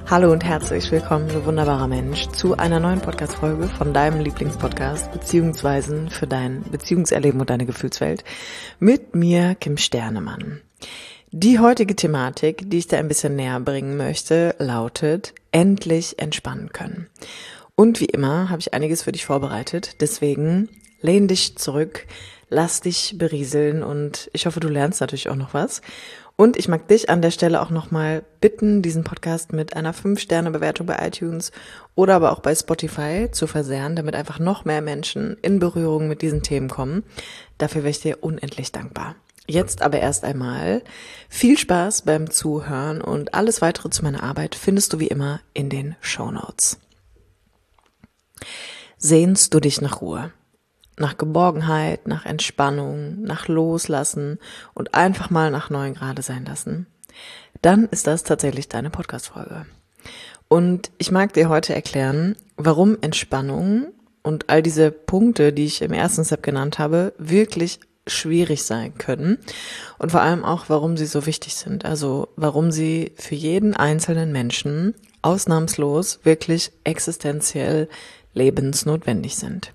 Hallo und herzlich willkommen, du wunderbarer Mensch, zu einer neuen Podcast-Folge von deinem Lieblingspodcast, beziehungsweise für dein Beziehungserleben und deine Gefühlswelt mit mir, Kim Sternemann. Die heutige Thematik, die ich dir ein bisschen näher bringen möchte, lautet: endlich entspannen können. Und wie immer habe ich einiges für dich vorbereitet, deswegen lehn dich zurück, lass dich berieseln und ich hoffe, du lernst natürlich auch noch was. Und ich mag dich an der Stelle auch nochmal bitten, diesen Podcast mit einer 5-Sterne-Bewertung bei iTunes oder aber auch bei Spotify zu versehren, damit einfach noch mehr Menschen in Berührung mit diesen Themen kommen. Dafür wäre ich dir unendlich dankbar. Jetzt aber erst einmal viel Spaß beim Zuhören und alles weitere zu meiner Arbeit findest du wie immer in den Shownotes. Sehnst du dich nach Ruhe? Nach Geborgenheit, nach Entspannung, nach Loslassen und einfach mal nach 9 Grad sein lassen, dann ist das tatsächlich deine Podcast-Folge. Und ich mag dir heute erklären, warum Entspannung und all diese Punkte, die ich im ersten Step genannt habe, wirklich schwierig sein können und vor allem auch, warum sie so wichtig sind. Also warum sie für jeden einzelnen Menschen ausnahmslos wirklich existenziell lebensnotwendig sind.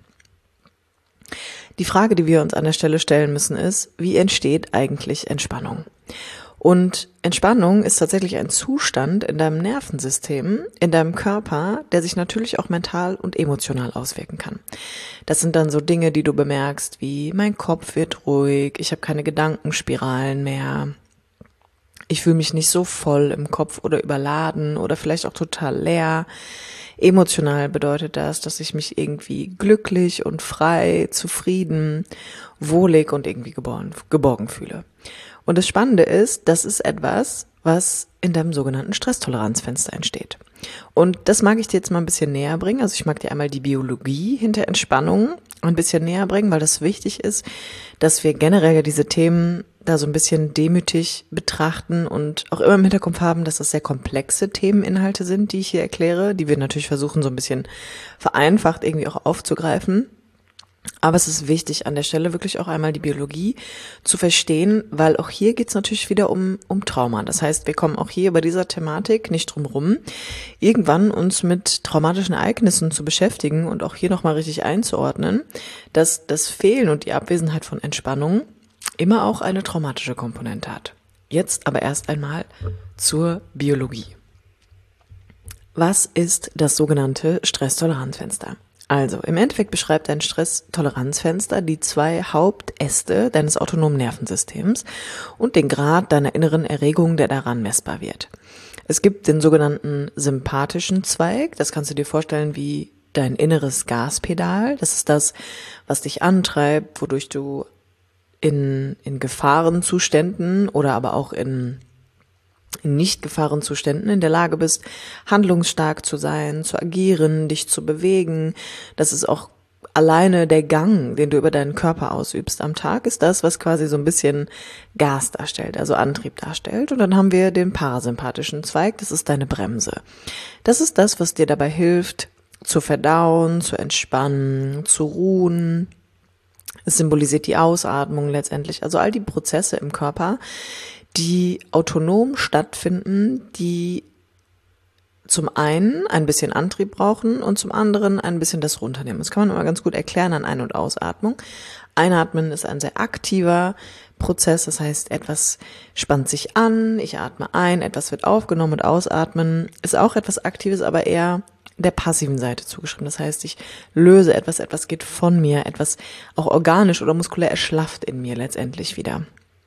Die Frage, die wir uns an der Stelle stellen müssen, ist: Wie entsteht eigentlich Entspannung? Und Entspannung ist tatsächlich ein Zustand in deinem Nervensystem, in deinem Körper, der sich natürlich auch mental und emotional auswirken kann. Das sind dann so Dinge, die du bemerkst, wie: mein Kopf wird ruhig, ich habe keine Gedankenspiralen mehr, ich fühle mich nicht so voll im Kopf oder überladen oder vielleicht auch total leer. Emotional bedeutet das, dass ich mich irgendwie glücklich und frei, zufrieden, wohlig und irgendwie geborgen fühle. Und das Spannende ist, das ist etwas, was in deinem sogenannten Stresstoleranzfenster entsteht. Und das mag ich dir jetzt mal ein bisschen näher bringen. Also ich mag dir einmal die Biologie hinter Entspannung ein bisschen näher bringen, weil das wichtig ist, dass wir generell ja diese Themen da so ein bisschen demütig betrachten und auch immer im Hinterkopf haben, dass das sehr komplexe Themeninhalte sind, die ich hier erkläre, die wir natürlich versuchen so ein bisschen vereinfacht irgendwie auch aufzugreifen. Aber es ist wichtig, an der Stelle wirklich auch einmal die Biologie zu verstehen, weil auch hier geht es natürlich wieder um Trauma. Das heißt, wir kommen auch hier bei dieser Thematik nicht drum rum, irgendwann uns mit traumatischen Ereignissen zu beschäftigen und auch hier nochmal richtig einzuordnen, dass das Fehlen und die Abwesenheit von Entspannung immer auch eine traumatische Komponente hat. Jetzt aber erst einmal zur Biologie. Was ist das sogenannte Stresstoleranzfenster? Also, im Endeffekt beschreibt dein Stresstoleranzfenster die 2 Hauptäste deines autonomen Nervensystems und den Grad deiner inneren Erregung, der daran messbar wird. Es gibt den sogenannten sympathischen Zweig, das kannst du dir vorstellen wie dein inneres Gaspedal. Das ist das, was dich antreibt, wodurch du in Gefahrenzuständen oder aber auch in Nicht-Gefahrenzuständen in der Lage bist, handlungsstark zu sein, zu agieren, dich zu bewegen. Das ist auch alleine der Gang, den du über deinen Körper ausübst am Tag, ist das, was quasi so ein bisschen Gas darstellt, also Antrieb darstellt. Und dann haben wir den parasympathischen Zweig, das ist deine Bremse. Das ist das, was dir dabei hilft, zu verdauen, zu entspannen, zu ruhen. Es symbolisiert die Ausatmung letztendlich, also all die Prozesse im Körper, die autonom stattfinden, die zum einen ein bisschen Antrieb brauchen und zum anderen ein bisschen das Runternehmen. Das kann man immer ganz gut erklären an Ein- und Ausatmung. Einatmen ist ein sehr aktiver Prozess, das heißt, etwas spannt sich an, ich atme ein, etwas wird aufgenommen, und Ausatmen ist auch etwas Aktives, aber eher der passiven Seite zugeschrieben. Das heißt, ich löse etwas geht von mir, etwas auch organisch oder muskulär erschlafft in mir letztendlich wieder.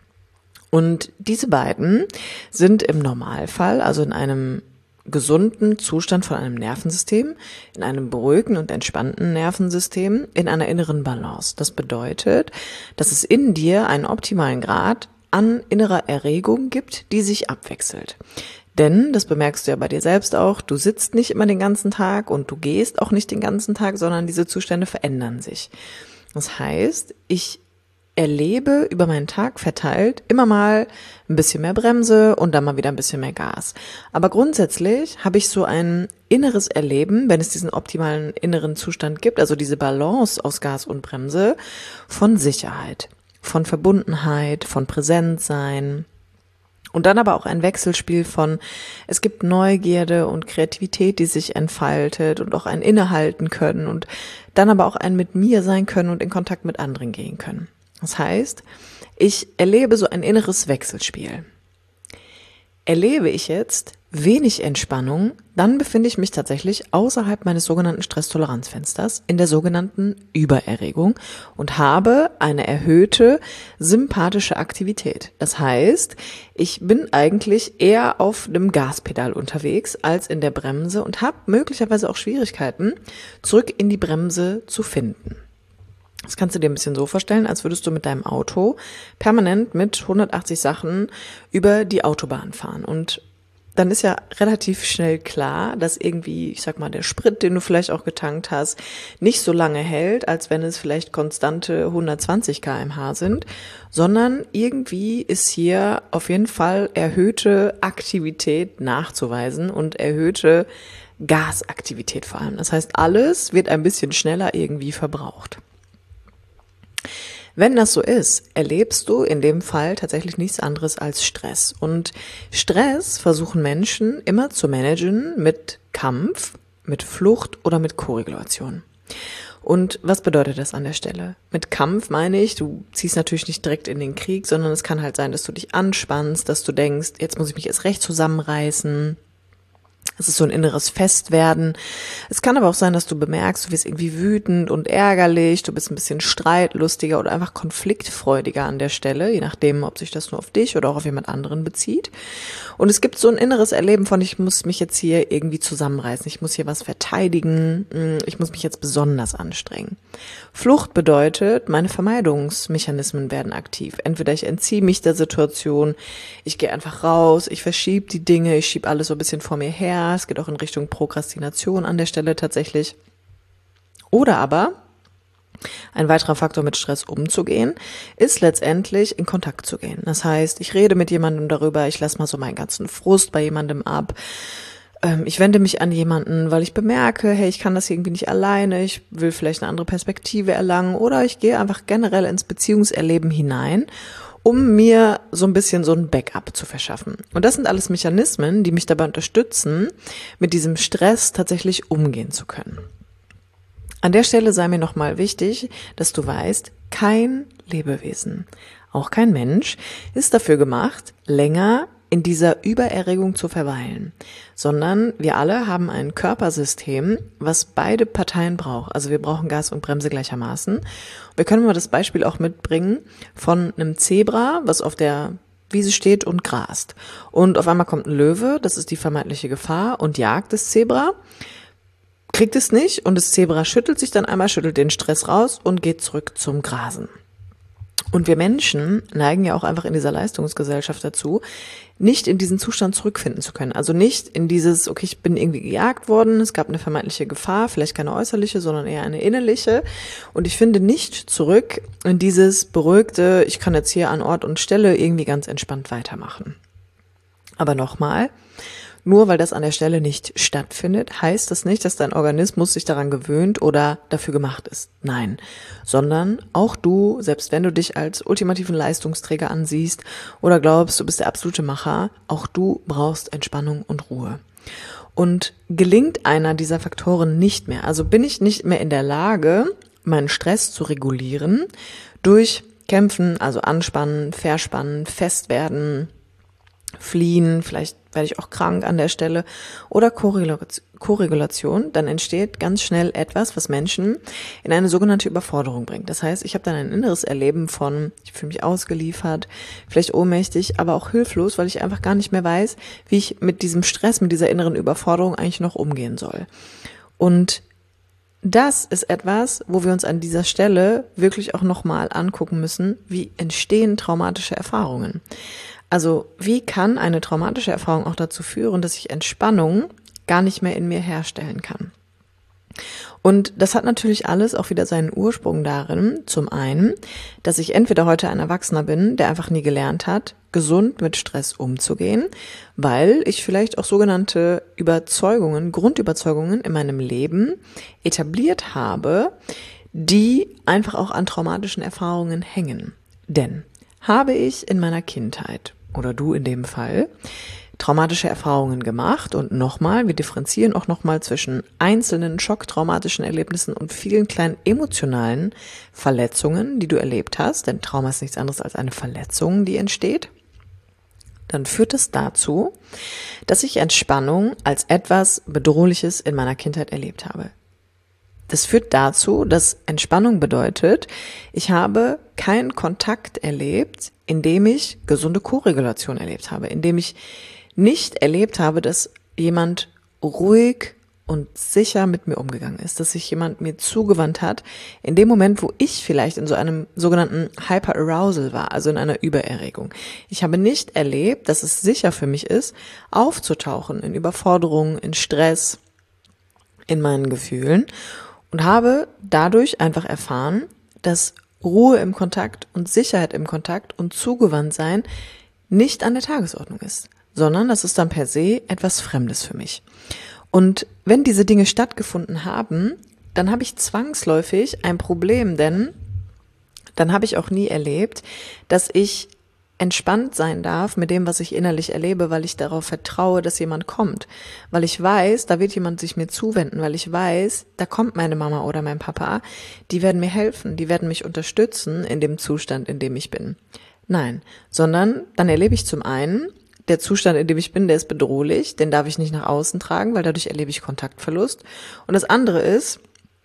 Und diese beiden sind im Normalfall, also in einem gesunden Zustand von einem Nervensystem, in einem beruhigten und entspannten Nervensystem, in einer inneren Balance. Das bedeutet, dass es in dir einen optimalen Grad an innerer Erregung gibt, die sich abwechselt. Denn, das bemerkst du ja bei dir selbst auch, du sitzt nicht immer den ganzen Tag und du gehst auch nicht den ganzen Tag, sondern diese Zustände verändern sich. Das heißt, ich erlebe über meinen Tag verteilt immer mal ein bisschen mehr Bremse und dann mal wieder ein bisschen mehr Gas. Aber grundsätzlich habe ich so ein inneres Erleben, wenn es diesen optimalen inneren Zustand gibt, also diese Balance aus Gas und Bremse, von Sicherheit, von Verbundenheit, von Präsentsein. Und dann aber auch ein Wechselspiel von, es gibt Neugierde und Kreativität, die sich entfaltet und auch ein Innehalten können und dann aber auch ein mit mir sein können und in Kontakt mit anderen gehen können. Das heißt, ich erlebe so ein inneres Wechselspiel. Erlebe ich jetzt wenig Entspannung, dann befinde ich mich tatsächlich außerhalb meines sogenannten Stresstoleranzfensters in der sogenannten Übererregung und habe eine erhöhte sympathische Aktivität. Das heißt, ich bin eigentlich eher auf dem Gaspedal unterwegs als in der Bremse und habe möglicherweise auch Schwierigkeiten, zurück in die Bremse zu finden. Das kannst du dir ein bisschen so vorstellen, als würdest du mit deinem Auto permanent mit 180 Sachen über die Autobahn fahren. Und dann ist ja relativ schnell klar, dass irgendwie, ich sag mal, der Sprit, den du vielleicht auch getankt hast, nicht so lange hält, als wenn es vielleicht konstante 120 km/h sind, sondern irgendwie ist hier auf jeden Fall erhöhte Aktivität nachzuweisen und erhöhte Gasaktivität vor allem. Das heißt, alles wird ein bisschen schneller irgendwie verbraucht. Wenn das so ist, erlebst du in dem Fall tatsächlich nichts anderes als Stress. Und Stress versuchen Menschen immer zu managen mit Kampf, mit Flucht oder mit Koregulation. Und was bedeutet das an der Stelle? Mit Kampf meine ich, du ziehst natürlich nicht direkt in den Krieg, sondern es kann halt sein, dass du dich anspannst, dass du denkst, jetzt muss ich mich erst recht zusammenreißen. Es ist so ein inneres Festwerden. Es kann aber auch sein, dass du bemerkst, du wirst irgendwie wütend und ärgerlich, du bist ein bisschen streitlustiger oder einfach konfliktfreudiger an der Stelle, je nachdem, ob sich das nur auf dich oder auch auf jemand anderen bezieht. Und es gibt so ein inneres Erleben von, ich muss mich jetzt hier irgendwie zusammenreißen, ich muss hier was verteidigen, ich muss mich jetzt besonders anstrengen. Flucht bedeutet, meine Vermeidungsmechanismen werden aktiv. Entweder ich entziehe mich der Situation, ich gehe einfach raus, ich verschiebe die Dinge, ich schiebe alles so ein bisschen vor mir her. Es geht auch in Richtung Prokrastination an der Stelle tatsächlich. Oder aber, ein weiterer Faktor mit Stress umzugehen, ist letztendlich in Kontakt zu gehen. Das heißt, ich rede mit jemandem darüber, ich lasse mal so meinen ganzen Frust bei jemandem ab. Ich wende mich an jemanden, weil ich bemerke, hey, ich kann das irgendwie nicht alleine, ich will vielleicht eine andere Perspektive erlangen oder ich gehe einfach generell ins Beziehungserleben hinein, um mir so ein bisschen so ein Backup zu verschaffen. Und das sind alles Mechanismen, die mich dabei unterstützen, mit diesem Stress tatsächlich umgehen zu können. An der Stelle sei mir nochmal wichtig, dass du weißt, kein Lebewesen, auch kein Mensch, ist dafür gemacht, länger in dieser Übererregung zu verweilen, sondern wir alle haben ein Körpersystem, was beide Parteien braucht. Also wir brauchen Gas und Bremse gleichermaßen. Wir können mal das Beispiel auch mitbringen von einem Zebra, was auf der Wiese steht und grast. Und auf einmal kommt ein Löwe, das ist die vermeintliche Gefahr, und jagt das Zebra, kriegt es nicht und das Zebra schüttelt sich dann einmal, schüttelt den Stress raus und geht zurück zum Grasen. Und wir Menschen neigen ja auch einfach in dieser Leistungsgesellschaft dazu, nicht in diesen Zustand zurückfinden zu können. Also nicht in dieses, okay, ich bin irgendwie gejagt worden, es gab eine vermeintliche Gefahr, vielleicht keine äußerliche, sondern eher eine innerliche. Und ich finde nicht zurück in dieses beruhigte, ich kann jetzt hier an Ort und Stelle irgendwie ganz entspannt weitermachen. Aber nochmal, nur weil das an der Stelle nicht stattfindet, heißt das nicht, dass dein Organismus sich daran gewöhnt oder dafür gemacht ist. Nein, sondern auch du, selbst wenn du dich als ultimativen Leistungsträger ansiehst oder glaubst, du bist der absolute Macher, auch du brauchst Entspannung und Ruhe. Und gelingt einer dieser Faktoren nicht mehr, also bin ich nicht mehr in der Lage, meinen Stress zu regulieren durch Kämpfen, also anspannen, verspannen, fest werden, fliehen, vielleicht werde ich auch krank an der Stelle, oder Koregulation, dann entsteht ganz schnell etwas, was Menschen in eine sogenannte Überforderung bringt. Das heißt, ich habe dann ein inneres Erleben von, ich fühle mich ausgeliefert, vielleicht ohnmächtig, aber auch hilflos, weil ich einfach gar nicht mehr weiß, wie ich mit diesem Stress, mit dieser inneren Überforderung eigentlich noch umgehen soll. Und das ist etwas, wo wir uns an dieser Stelle wirklich auch nochmal angucken müssen, wie entstehen traumatische Erfahrungen. Also wie kann eine traumatische Erfahrung auch dazu führen, dass ich Entspannung gar nicht mehr in mir herstellen kann? Und das hat natürlich alles auch wieder seinen Ursprung darin, zum einen, dass ich entweder heute ein Erwachsener bin, der einfach nie gelernt hat, gesund mit Stress umzugehen, weil ich vielleicht auch sogenannte Überzeugungen, Grundüberzeugungen in meinem Leben etabliert habe, die einfach auch an traumatischen Erfahrungen hängen. Denn habe ich in meiner Kindheit oder du in dem Fall, traumatische Erfahrungen gemacht und nochmal, wir differenzieren auch nochmal zwischen einzelnen schocktraumatischen Erlebnissen und vielen kleinen emotionalen Verletzungen, die du erlebt hast, denn Trauma ist nichts anderes als eine Verletzung, die entsteht, dann führt es dazu, dass ich Entspannung als etwas Bedrohliches in meiner Kindheit erlebt habe. Das führt dazu, dass Entspannung bedeutet, ich habe keinen Kontakt erlebt, in dem ich gesunde Koregulation erlebt habe, in dem ich nicht erlebt habe, dass jemand ruhig und sicher mit mir umgegangen ist, dass sich jemand mir zugewandt hat, in dem Moment, wo ich vielleicht in so einem sogenannten Hyperarousal war, also in einer Übererregung. Ich habe nicht erlebt, dass es sicher für mich ist, aufzutauchen in Überforderung, in Stress, in meinen Gefühlen und habe dadurch einfach erfahren, dass Ruhe im Kontakt und Sicherheit im Kontakt und Zugewandtsein nicht an der Tagesordnung ist, sondern das ist dann per se etwas Fremdes für mich. Und wenn diese Dinge stattgefunden haben, dann habe ich zwangsläufig ein Problem, denn dann habe ich auch nie erlebt, dass ich entspannt sein darf mit dem, was ich innerlich erlebe, weil ich darauf vertraue, dass jemand kommt, weil ich weiß, da wird jemand sich mir zuwenden, weil ich weiß, da kommt meine Mama oder mein Papa, die werden mir helfen, die werden mich unterstützen in dem Zustand, in dem ich bin. Nein, sondern dann erlebe ich zum einen, der Zustand, in dem ich bin, der ist bedrohlich, den darf ich nicht nach außen tragen, weil dadurch erlebe ich Kontaktverlust. Und das andere ist,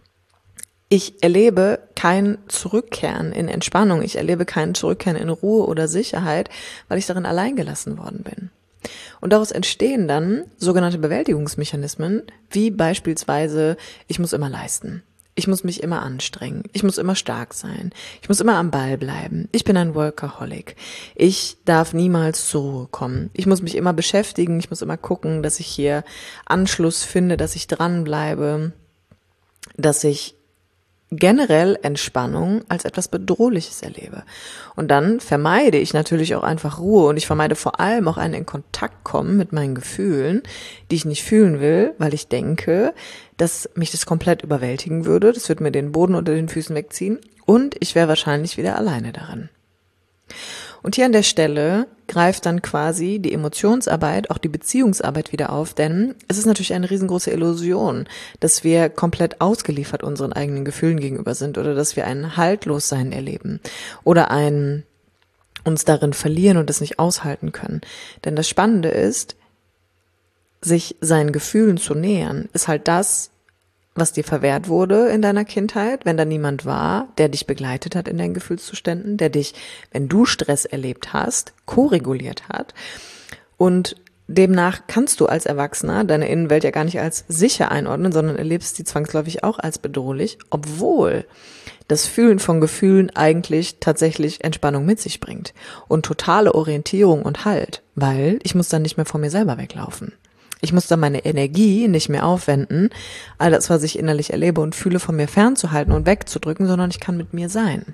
ich erlebe kein Zurückkehren in Entspannung, ich erlebe kein Zurückkehren in Ruhe oder Sicherheit, weil ich darin allein gelassen worden bin. Und daraus entstehen dann sogenannte Bewältigungsmechanismen, wie beispielsweise, ich muss immer leisten. Ich muss mich immer anstrengen. Ich muss immer stark sein. Ich muss immer am Ball bleiben. Ich bin ein Workaholic. Ich darf niemals zur Ruhe kommen. Ich muss mich immer beschäftigen. Ich muss immer gucken, dass ich hier Anschluss finde, dass ich dranbleibe, dass ich generell Entspannung als etwas Bedrohliches erlebe. Und dann vermeide ich natürlich auch einfach Ruhe und ich vermeide vor allem auch einen in Kontakt kommen mit meinen Gefühlen, die ich nicht fühlen will, weil ich denke, dass mich das komplett überwältigen würde. Das würde mir den Boden unter den Füßen wegziehen und ich wäre wahrscheinlich wieder alleine darin. Und hier an der Stelle greift dann quasi die Emotionsarbeit, auch die Beziehungsarbeit wieder auf, denn es ist natürlich eine riesengroße Illusion, dass wir komplett ausgeliefert unseren eigenen Gefühlen gegenüber sind oder dass wir ein Haltlossein erleben oder ein uns darin verlieren und es nicht aushalten können. Denn das Spannende ist, sich seinen Gefühlen zu nähern, ist halt das, was dir verwehrt wurde in deiner Kindheit, wenn da niemand war, der dich begleitet hat in deinen Gefühlszuständen, der dich, wenn du Stress erlebt hast, koreguliert hat. Und demnach kannst du als Erwachsener deine Innenwelt ja gar nicht als sicher einordnen, sondern erlebst sie zwangsläufig auch als bedrohlich, obwohl das Fühlen von Gefühlen eigentlich tatsächlich Entspannung mit sich bringt und totale Orientierung und Halt, weil ich muss dann nicht mehr von mir selber weglaufen. Ich muss dann meine Energie nicht mehr aufwenden, all das, was ich innerlich erlebe und fühle, von mir fernzuhalten und wegzudrücken, sondern ich kann mit mir sein.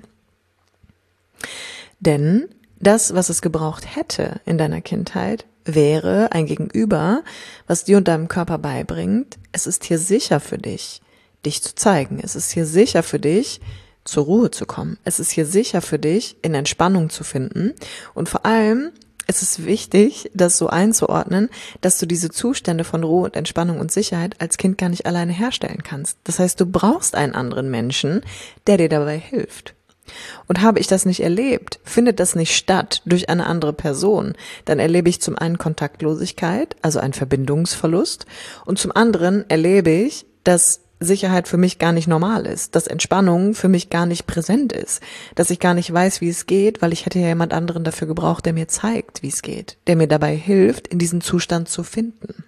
Denn das, was es gebraucht hätte in deiner Kindheit, wäre ein Gegenüber, was dir und deinem Körper beibringt, es ist hier sicher für dich, dich zu zeigen. Es ist hier sicher für dich, zur Ruhe zu kommen. Es ist hier sicher für dich, in Entspannung zu finden. Und vor allem, es ist wichtig, das so einzuordnen, dass du diese Zustände von Ruhe und Entspannung und Sicherheit als Kind gar nicht alleine herstellen kannst. Das heißt, du brauchst einen anderen Menschen, der dir dabei hilft. Und habe ich das nicht erlebt, findet das nicht statt durch eine andere Person, dann erlebe ich zum einen Kontaktlosigkeit, also einen Verbindungsverlust, und zum anderen erlebe ich, dass Sicherheit für mich gar nicht normal ist, dass Entspannung für mich gar nicht präsent ist, dass ich gar nicht weiß, wie es geht, weil ich hätte ja jemand anderen dafür gebraucht, der mir zeigt, wie es geht, der mir dabei hilft, in diesen Zustand zu finden.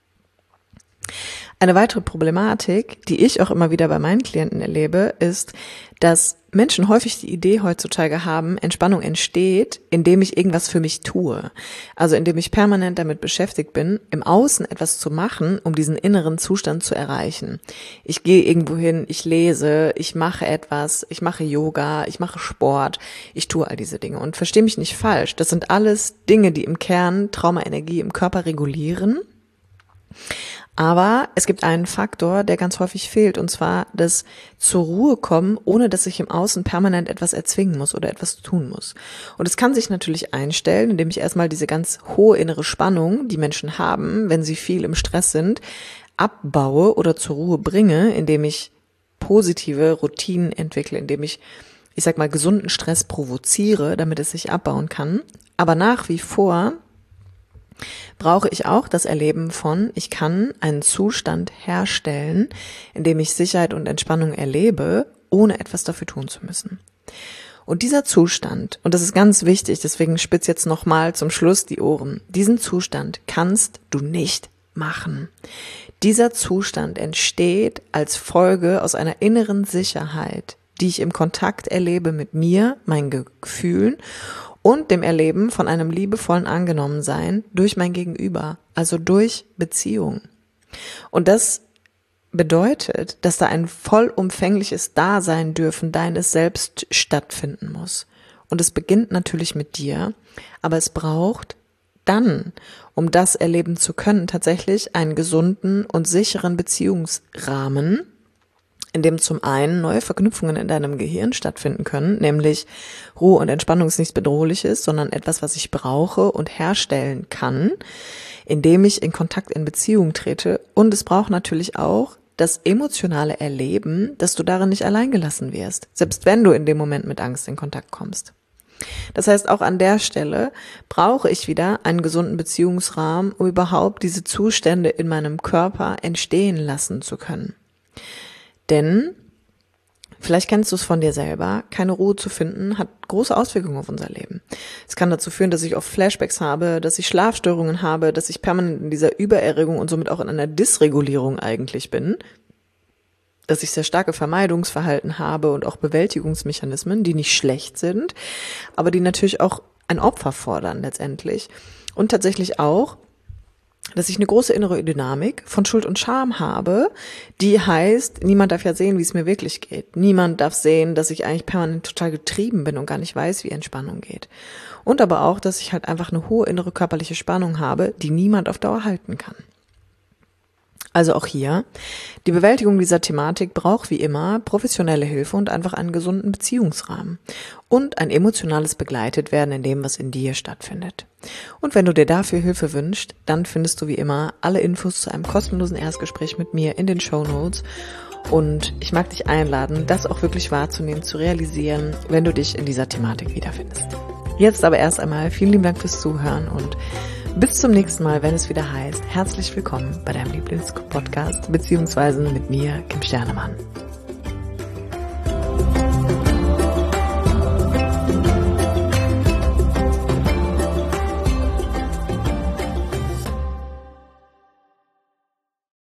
Eine weitere Problematik, die ich auch immer wieder bei meinen Klienten erlebe, ist, dass Menschen häufig die Idee heutzutage haben, Entspannung entsteht, indem ich irgendwas für mich tue. Also indem ich permanent damit beschäftigt bin, im Außen etwas zu machen, um diesen inneren Zustand zu erreichen. Ich gehe irgendwo hin, ich lese, ich mache etwas, ich mache Yoga, ich mache Sport, ich tue all diese Dinge. Und versteh mich nicht falsch, das sind alles Dinge, die im Kern Traumaenergie im Körper regulieren. Aber es gibt einen Faktor, der ganz häufig fehlt, und zwar das zur Ruhe kommen, ohne dass ich im Außen permanent etwas erzwingen muss oder etwas tun muss. Und es kann sich natürlich einstellen, indem ich erstmal diese ganz hohe innere Spannung, die Menschen haben, wenn sie viel im Stress sind, abbaue oder zur Ruhe bringe, indem ich positive Routinen entwickle, indem ich sag mal, gesunden Stress provoziere, damit es sich abbauen kann. Aber nach wie vor brauche ich auch das Erleben von, ich kann einen Zustand herstellen, in dem ich Sicherheit und Entspannung erlebe, ohne etwas dafür tun zu müssen. Und dieser Zustand, und das ist ganz wichtig, deswegen spitz jetzt nochmal zum Schluss die Ohren, diesen Zustand kannst du nicht machen. Dieser Zustand entsteht als Folge aus einer inneren Sicherheit, die ich im Kontakt erlebe mit mir, meinen Gefühlen und dem Erleben von einem liebevollen Angenommensein durch mein Gegenüber, also durch Beziehung. Und das bedeutet, dass da ein vollumfängliches Dasein dürfen deines Selbst stattfinden muss. Und es beginnt natürlich mit dir, aber es braucht dann, um das erleben zu können, tatsächlich einen gesunden und sicheren Beziehungsrahmen, in dem zum einen neue Verknüpfungen in deinem Gehirn stattfinden können, nämlich Ruhe und Entspannung ist nichts Bedrohliches, sondern etwas, was ich brauche und herstellen kann, indem ich in Kontakt, in Beziehung trete. Und es braucht natürlich auch das emotionale Erleben, dass du darin nicht allein gelassen wirst, selbst wenn du in dem Moment mit Angst in Kontakt kommst. Das heißt, auch an der Stelle brauche ich wieder einen gesunden Beziehungsrahmen, um überhaupt diese Zustände in meinem Körper entstehen lassen zu können. Denn, vielleicht kennst du es von dir selber, keine Ruhe zu finden, hat große Auswirkungen auf unser Leben. Es kann dazu führen, dass ich oft Flashbacks habe, dass ich Schlafstörungen habe, dass ich permanent in dieser Übererregung und somit auch in einer Dysregulierung eigentlich bin, dass ich sehr starke Vermeidungsverhalten habe und auch Bewältigungsmechanismen, die nicht schlecht sind, aber die natürlich auch ein Opfer fordern letztendlich. Und tatsächlich auch, dass ich eine große innere Dynamik von Schuld und Scham habe, die heißt, niemand darf ja sehen, wie es mir wirklich geht. Niemand darf sehen, dass ich eigentlich permanent total getrieben bin und gar nicht weiß, wie Entspannung geht. Und aber auch, dass ich halt einfach eine hohe innere körperliche Spannung habe, die niemand auf Dauer halten kann. Also auch hier, die Bewältigung dieser Thematik braucht wie immer professionelle Hilfe und einfach einen gesunden Beziehungsrahmen und ein emotionales Begleitetwerden in dem, was in dir stattfindet. Und wenn du dir dafür Hilfe wünschst, dann findest du wie immer alle Infos zu einem kostenlosen Erstgespräch mit mir in den Shownotes. Und ich mag dich einladen, das auch wirklich wahrzunehmen, zu realisieren, wenn du dich in dieser Thematik wiederfindest. Jetzt aber erst einmal vielen lieben Dank fürs Zuhören und bis zum nächsten Mal, wenn es wieder heißt, herzlich willkommen bei deinem Lieblingspodcast, beziehungsweise mit mir, Kim Sternemann.